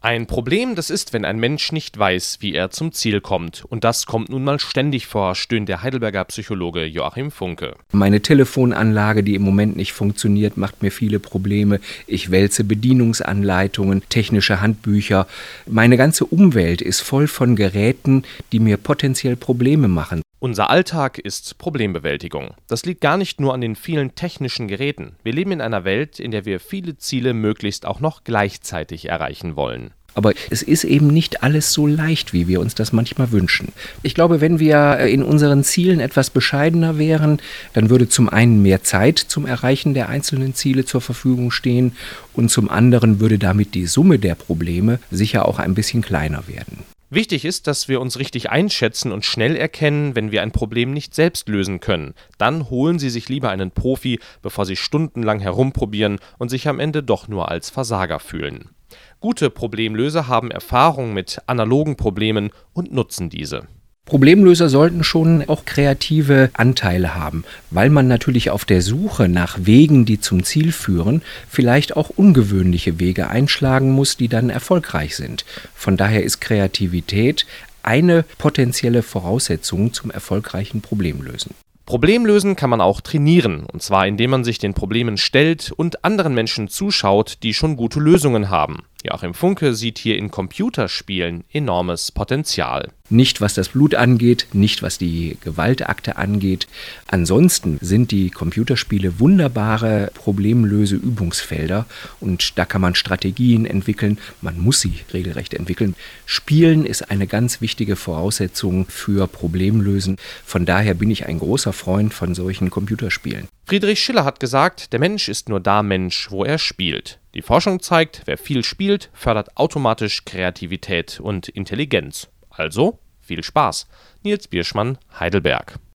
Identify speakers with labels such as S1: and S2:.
S1: Ein Problem, das ist, wenn ein Mensch nicht weiß, wie er zum Ziel kommt. Und das kommt nun mal ständig vor, stöhnt der Heidelberger Psychologe Joachim Funke.
S2: Meine Telefonanlage, die im Moment nicht funktioniert, macht mir viele Probleme. Ich wälze Bedienungsanleitungen, technische Handbücher. Meine ganze Umwelt ist voll von Geräten, die mir potenziell Probleme machen.
S1: Unser Alltag ist Problembewältigung. Das liegt gar nicht nur an den vielen technischen Geräten. Wir leben in einer Welt, in der wir viele Ziele möglichst auch noch gleichzeitig erreichen wollen.
S2: Aber es ist eben nicht alles so leicht, wie wir uns das manchmal wünschen. Ich glaube, wenn wir in unseren Zielen etwas bescheidener wären, dann würde zum einen mehr Zeit zum Erreichen der einzelnen Ziele zur Verfügung stehen und zum anderen würde damit die Summe der Probleme sicher auch ein bisschen kleiner werden.
S1: Wichtig ist, dass wir uns richtig einschätzen und schnell erkennen, wenn wir ein Problem nicht selbst lösen können. Dann holen Sie sich lieber einen Profi, bevor Sie stundenlang herumprobieren und sich am Ende doch nur als Versager fühlen. Gute Problemlöser haben Erfahrung mit analogen Problemen und nutzen diese.
S2: Problemlöser sollten schon auch kreative Anteile haben, weil man natürlich auf der Suche nach Wegen, die zum Ziel führen, vielleicht auch ungewöhnliche Wege einschlagen muss, die dann erfolgreich sind. Von daher ist Kreativität eine potenzielle Voraussetzung zum erfolgreichen Problemlösen.
S1: Problemlösen kann man auch trainieren, und zwar indem man sich den Problemen stellt und anderen Menschen zuschaut, die schon gute Lösungen haben. Joachim Funke sieht hier in Computerspielen enormes Potenzial.
S2: Nicht was das Blut angeht, nicht was die Gewaltakte angeht. Ansonsten sind die Computerspiele wunderbare Problemlöse-Übungsfelder und da kann man Strategien entwickeln, man muss sie regelrecht entwickeln. Spielen ist eine ganz wichtige Voraussetzung für Problemlösen. Von daher bin ich ein großer Freund von solchen Computerspielen.
S1: Friedrich Schiller hat gesagt, der Mensch ist nur da Mensch, wo er spielt. Die Forschung zeigt, wer viel spielt, fördert automatisch Kreativität und Intelligenz. Also viel Spaß. Nils Bierschmann, Heidelberg.